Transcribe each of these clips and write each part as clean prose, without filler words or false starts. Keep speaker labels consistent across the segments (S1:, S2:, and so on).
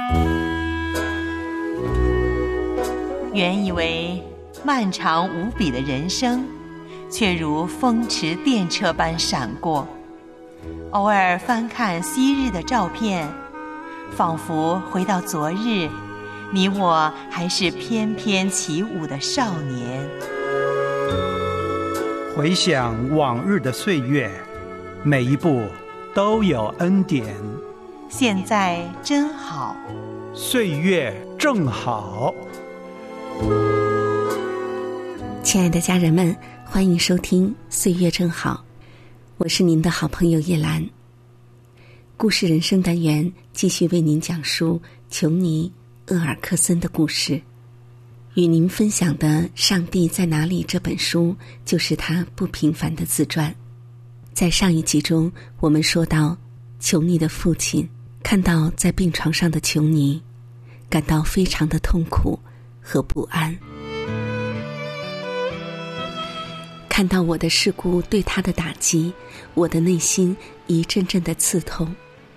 S1: 原以为漫长无比的人生，却如风驰电掣般闪过。偶尔翻看昔日的照片，仿佛回到昨日，你我还是翩翩起舞的少年。
S2: 回想往日的岁月，每一步都有恩典。
S1: 现在真好，
S2: 岁月正好。
S3: 亲爱的家人们，欢迎收听岁月正好，我是您的好朋友叶兰。故事人生单元继续为您讲述琼尼·厄尔克森的故事。与您分享的《上帝在哪里》这本书，就是他不平凡的自传。在上一集中，我们说到琼尼的父亲看到在病床上的琼尼，感到非常的痛苦和不安。看到我的事故对他的打击，我的内心一阵阵的刺痛。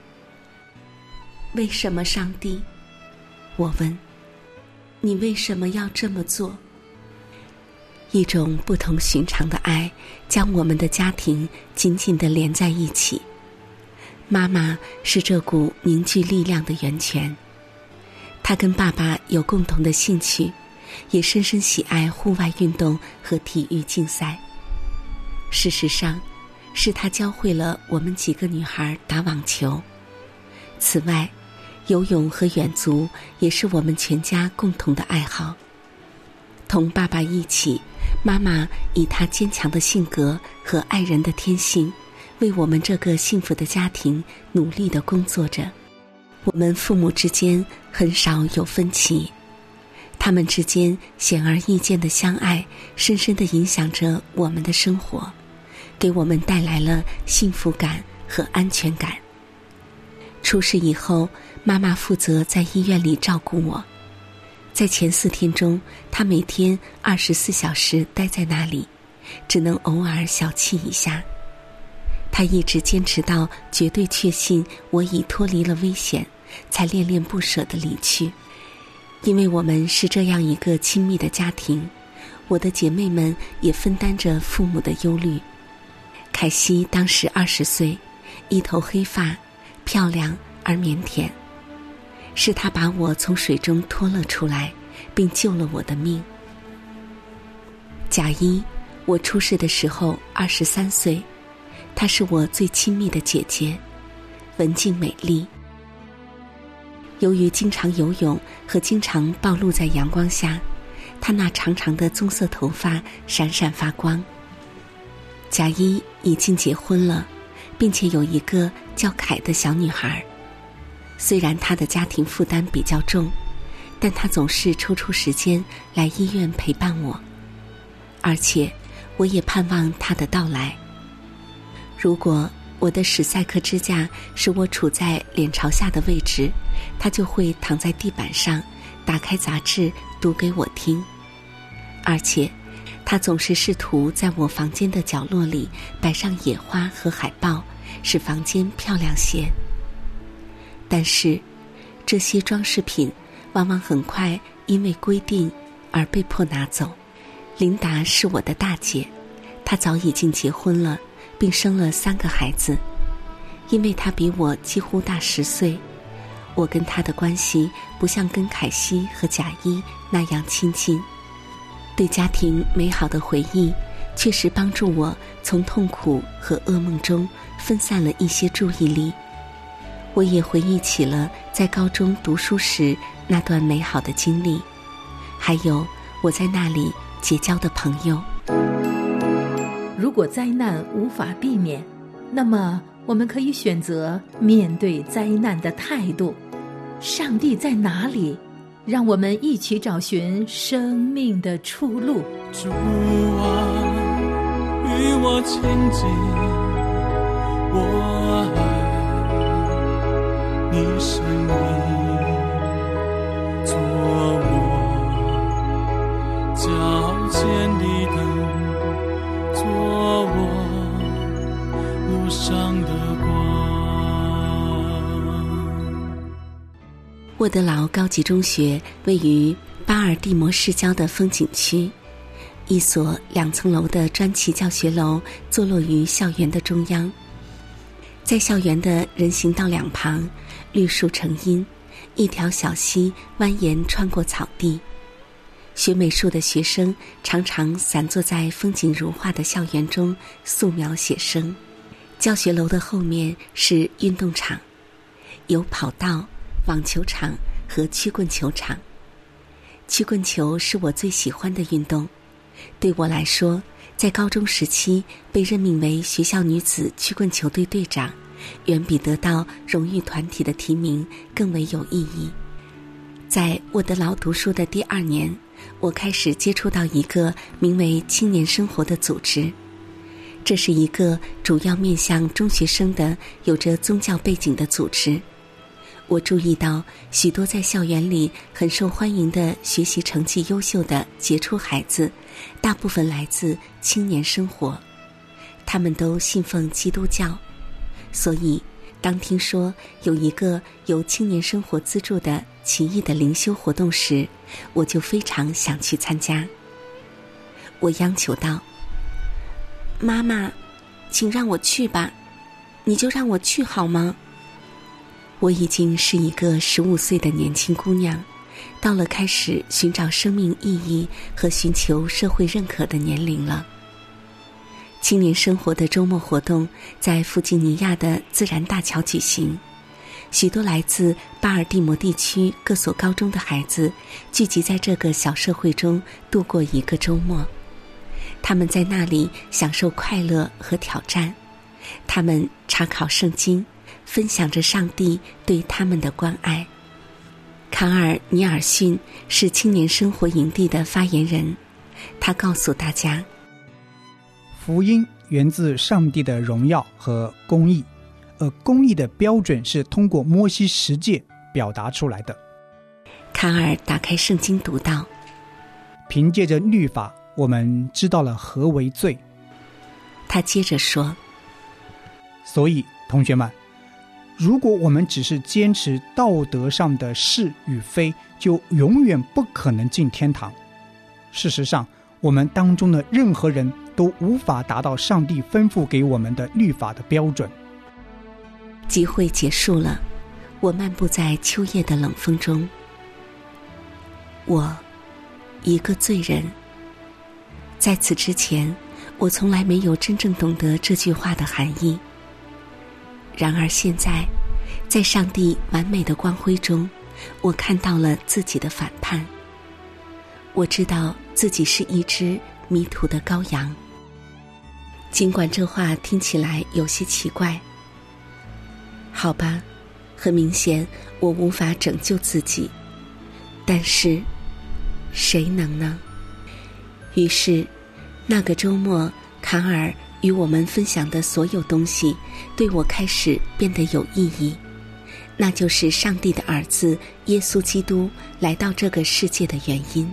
S3: 为什么上帝？我问，你为什么要这么做？一种不同寻常的爱将我们的家庭紧紧地连在一起。妈妈是这股凝聚力量的源泉。她跟爸爸有共同的兴趣，也深深喜爱户外运动和体育竞赛。事实上，是她教会了我们几个女孩打网球。此外，游泳和远足也是我们全家共同的爱好。同爸爸一起，妈妈以她坚强的性格和爱人的天性，为我们这个幸福的家庭努力地工作着。我们父母之间很少有分歧，他们之间显而易见的相爱，深深地影响着我们的生活，给我们带来了幸福感和安全感。出事以后，妈妈负责在医院里照顾我。在前4天中，她每天24小时待在那里，只能偶尔小憩一下。她一直坚持到绝对确信我已脱离了危险，才恋恋不舍地离去。因为我们是这样一个亲密的家庭，我的姐妹们也分担着父母的忧虑。凯西当时20岁，一头黑发，漂亮而腼腆。是她把我从水中拖了出来，并救了我的命。贾一，我出事的时候23岁，她是我最亲密的姐姐，文静美丽。由于经常游泳和经常暴露在阳光下，她那长长的棕色头发闪闪发光。贾一已经结婚了，并且有一个叫凯的小女孩。虽然她的家庭负担比较重，但她总是抽出时间来医院陪伴我，而且我也盼望她的到来。如果我的史赛克支架使我处在脸朝下的位置，她就会躺在地板上，打开杂志读给我听。而且她总是试图在我房间的角落里摆上野花和海报，使房间漂亮些。但是这些装饰品往往很快因为规定而被迫拿走。琳达是我的大姐，她早已经结婚了，并生了3个孩子。因为她比我几乎大10岁，我跟她的关系不像跟凯西和贾一那样亲近。对家庭美好的回忆确实帮助我从痛苦和噩梦中分散了一些注意力。我也回忆起了在高中读书时那段美好的经历，还有我在那里结交的朋友。
S4: 如果灾难无法避免，那么我们可以选择面对灾难的态度。上帝在哪里？让我们一起找寻生命的出路。
S5: 主啊，与我亲近，我爱你生命，做我脚前的灯，做我路上的光。
S3: 沃德劳高级中学位于巴尔的摩市郊的风景区，一所2层楼的砖砌教学楼坐落于校园的中央。在校园的人行道两旁，绿树成荫，一条小溪蜿蜒穿过草地。学美术的学生常常散坐在风景如画的校园中素描写生。教学楼的后面是运动场，有跑道、网球场和曲棍球场。曲棍球是我最喜欢的运动，对我来说，在高中时期被任命为学校女子曲棍球队队长，远比得到荣誉团体的提名更为有意义。在沃德劳读书的第2年，我开始接触到一个名为青年生活的组织。这是一个主要面向中学生的有着宗教背景的组织。我注意到许多在校园里很受欢迎的学习成绩优秀的杰出孩子，大部分来自青年生活，他们都信奉基督教。所以当听说有一个由青年生活资助的奇异的灵修活动时，我就非常想去参加。我央求道：妈妈，请让我去吧，你就让我去好吗？我已经是一个15岁的年轻姑娘，到了开始寻找生命意义和寻求社会认可的年龄了。青年生活的周末活动在弗吉尼亚的自然大桥举行，许多来自巴尔的摩地区各所高中的孩子聚集在这个小社会中度过一个周末。他们在那里享受快乐和挑战，他们查考圣经，分享着上帝对他们的关爱。卡尔·尼尔逊是青年生活营地的发言人，他告诉大家，
S2: 福音源自上帝的荣耀和公义，而公义的标准是通过摩西十诫表达出来的。
S3: 卡尔打开圣经读道：
S2: 凭借着律法，我们知道了何为罪。
S3: 他接着说，
S2: 所以同学们，如果我们只是坚持道德上的是与非，就永远不可能进天堂。事实上，我们当中的任何人都无法达到上帝吩咐给我们的律法的标准。
S3: 集会结束了，我漫步在秋夜的冷风中。我，一个罪人。在此之前，我从来没有真正懂得这句话的含义。然而现在，在上帝完美的光辉中，我看到了自己的反叛。我知道自己是一只迷途的羔羊。尽管这话听起来有些奇怪，好吧，很明显我无法拯救自己，但是谁能呢？于是那个周末，卡尔与我们分享的所有东西对我开始变得有意义，那就是上帝的儿子耶稣基督来到这个世界的原因。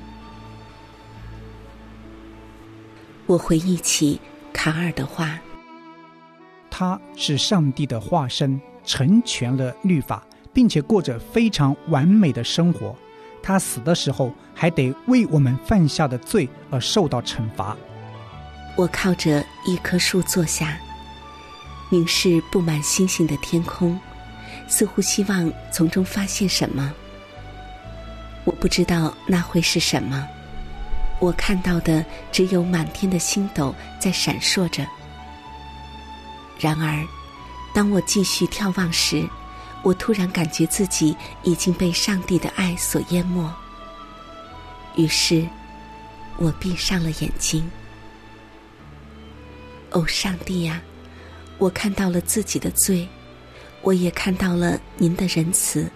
S3: 我回忆起卡尔的话，
S2: 他是上帝的化身，成全了律法，并且过着非常完美的生活。他死的时候还得为我们犯下的罪而受到惩罚。
S3: 我靠着一棵树坐下，凝视布满星星的天空，似乎希望从中发现什么。我不知道那会是什么，我看到的只有满天的星斗在闪烁着。然而当我继续眺望时，我突然感觉自己已经被上帝的爱所淹没。于是我闭上了眼睛。哦，上帝呀，我看到了自己的罪，我也看到了您的仁慈。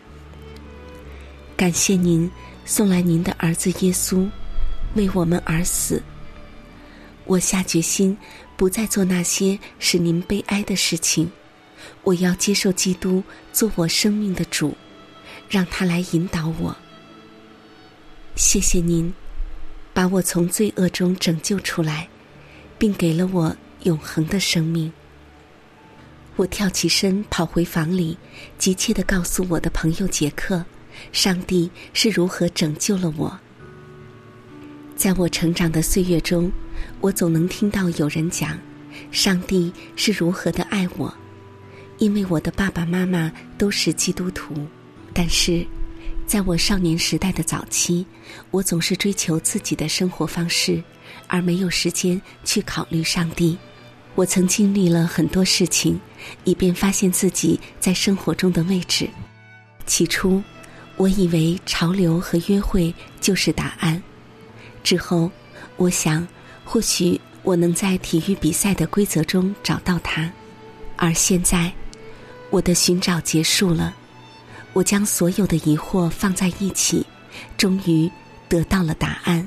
S3: 感谢您送来您的儿子耶稣，为我们而死。我下决心不再做那些使您悲哀的事情，我要接受基督做我生命的主，让他来引导我。谢谢您把我从罪恶中拯救出来，并给了我永恒的生命。我跳起身跑回房里，急切地告诉我的朋友杰克， 上帝是如何拯救了我。在我成长的岁月中，我总能听到有人讲，上帝是如何的爱我，因为我的爸爸妈妈都是基督徒。但是在我少年时代的早期，我总是追求自己的生活方式，而没有时间去考虑上帝。我曾经历了很多事情，以便发现自己在生活中的位置。起初我以为潮流和约会就是答案，之后我想或许我能在体育比赛的规则中找到它。而现在我的寻找结束了，我将所有的疑惑放在一起，终于得到了答案。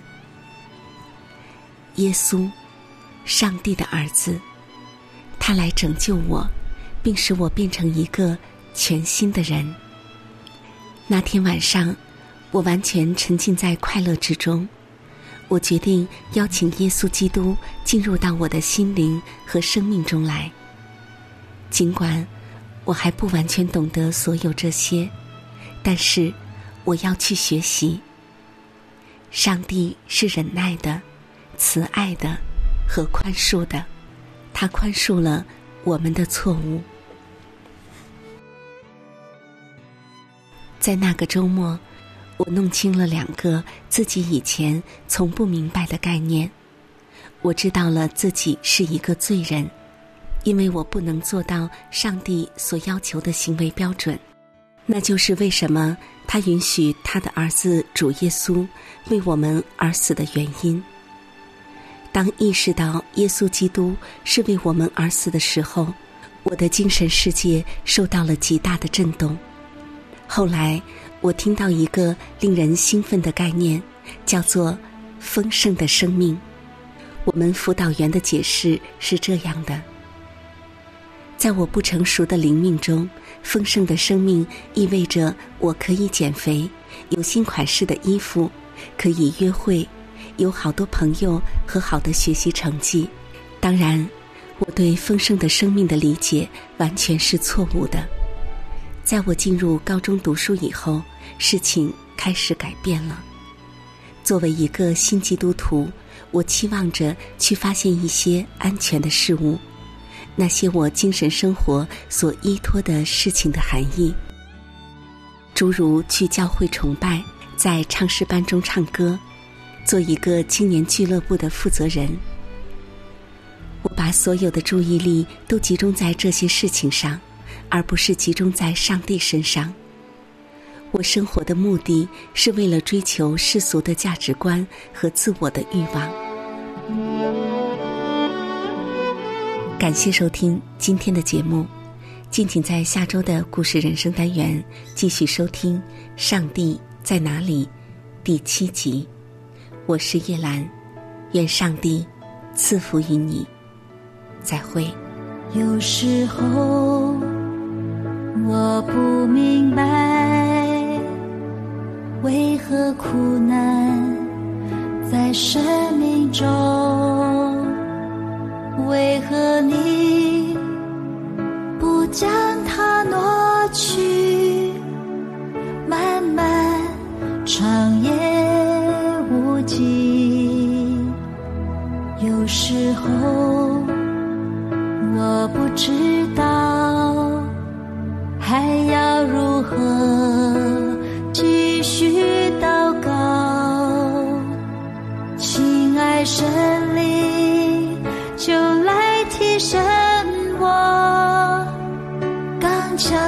S3: 耶稣，上帝的儿子，他来拯救我，并使我变成一个全新的人。那天晚上，我完全沉浸在快乐之中。我决定邀请耶稣基督进入到我的心灵和生命中来。尽管我还不完全懂得所有这些，但是我要去学习。上帝是忍耐的、慈爱的和宽恕的，他宽恕了我们的错误。在那个周末，我弄清了2个自己以前从不明白的概念。我知道了自己是一个罪人，因为我不能做到上帝所要求的行为标准。那就是为什么他允许他的儿子主耶稣为我们而死的原因。当意识到耶稣基督是为我们而死的时候，我的精神世界受到了极大的震动。后来我听到一个令人兴奋的概念，叫做丰盛的生命。我们辅导员的解释是这样的：在我不成熟的灵命中，丰盛的生命意味着我可以减肥，有新款式的衣服，可以约会，有好多朋友和好的学习成绩。当然，我对丰盛的生命的理解完全是错误的。在我进入高中读书以后，事情开始改变了。作为一个新基督徒，我期望着去发现一些安全的事物，那些我精神生活所依托的事情的含义，诸如去教会崇拜，在唱诗班中唱歌，做一个青年俱乐部的负责人。我把所有的注意力都集中在这些事情上，而不是集中在上帝身上。我生活的目的是为了追求世俗的价值观和自我的欲望。感谢收听今天的节目，敬请在下周的故事人生单元继续收听《上帝在哪里》第7集。我是叶兰，愿上帝赐福于你，再会。
S6: 有时候我不明白，为何苦难在生命中，为何你不将它挪去，漫漫长夜无尽。有时候我不知道还要如何继续祷告，亲爱神灵就来提升我刚强